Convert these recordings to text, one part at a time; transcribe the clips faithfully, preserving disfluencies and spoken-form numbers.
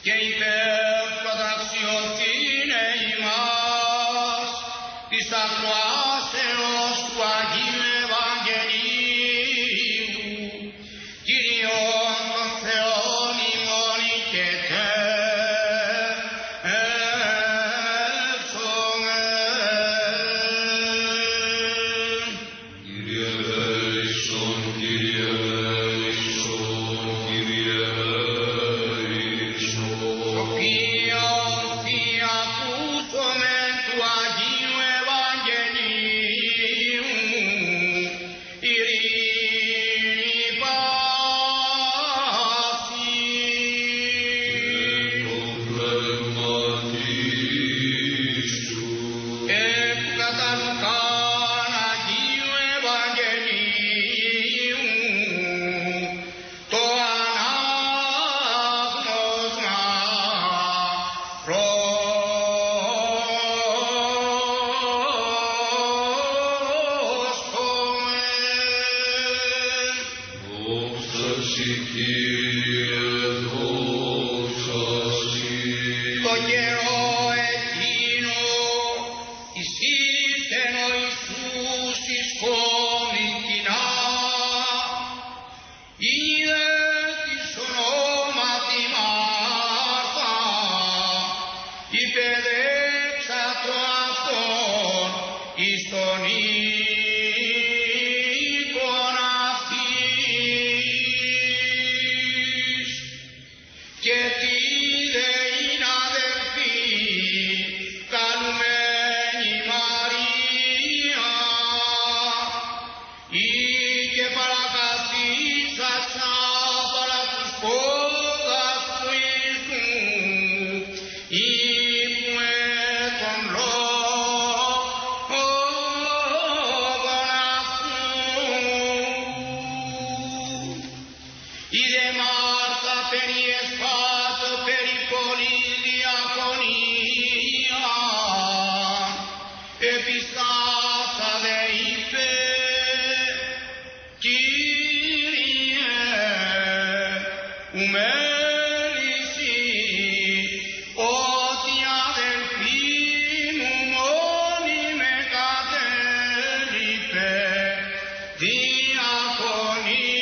και υπερπαταξιωθήνε ημάς της ακροάσεως του Αγίου Ευαγγελίου, Κύριον των Θεών ημών οικετεύσομαι. Κύριε ελέησον, Κύριε ελέησον, Κύριε ελέησον. Σοφίαν Θεία ακούσομεν του Αγίου Ευαγγελίου, ειρήνη πάση. Το πνεύματι σου. Εκ κατά Λουκάν Αγίου Ευαγγελίου, το ανάγνωσμα πρόστομεν. Δόξα σοι, Κύριε, δόξα σοι. Το καιρό εκείνο εισήλθεν ο Ιησούς εις πόλην κοινά, είδε της ονόματι Μάρθα, υπεδέξατο αυτόν εις τον οίκον αυτής. Και τι δε είναι αδελφοί, καλουμένη Μαρία, ή και παρακαθίσασα παρά τους πόδας του Ιησού, ή που τον λόγον αυτού. Είδε Μάρθα περί εσπάσω περί πολλής διακονία, επιστάσα δε είπε, Κύριε, ου μέλησι, ότι η αδελφή μου μόνη με κατέλειπε, διακονεί.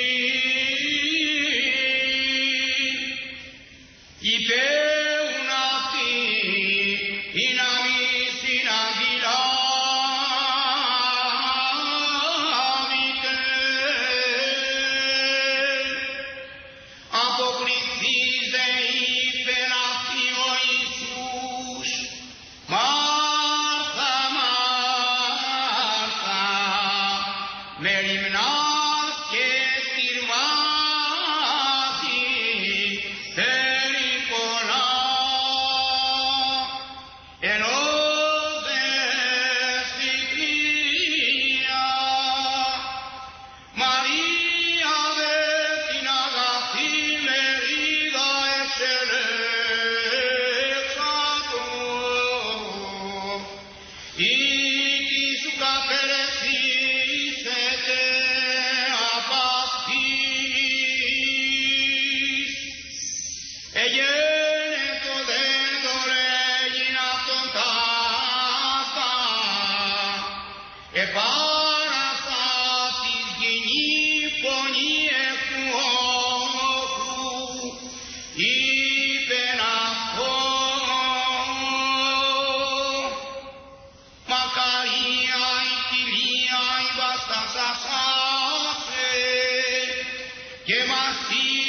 Υπέουν αυτοί ή να μη συναντιλάβητε. Αποκριθείς δε είπεν αυτοί ο Ιησούς, Μάρθα, Μάρθα, με λιμνάς και στηρμάς θέλει πολλά, ενώ δε συγχύλια. Μαρία δε την αγαθή μερίδα εξελέξατο, ή τι σου καπερεθήσετε απ' αυτής. Εγένετο δεν δωρέγιν αυτον ταύτα, επάρασα της γυνή φωνή εκ του όχλου, είπεν αυτό, μακαρία η κοιλία η βαστασασάσε, και μαστή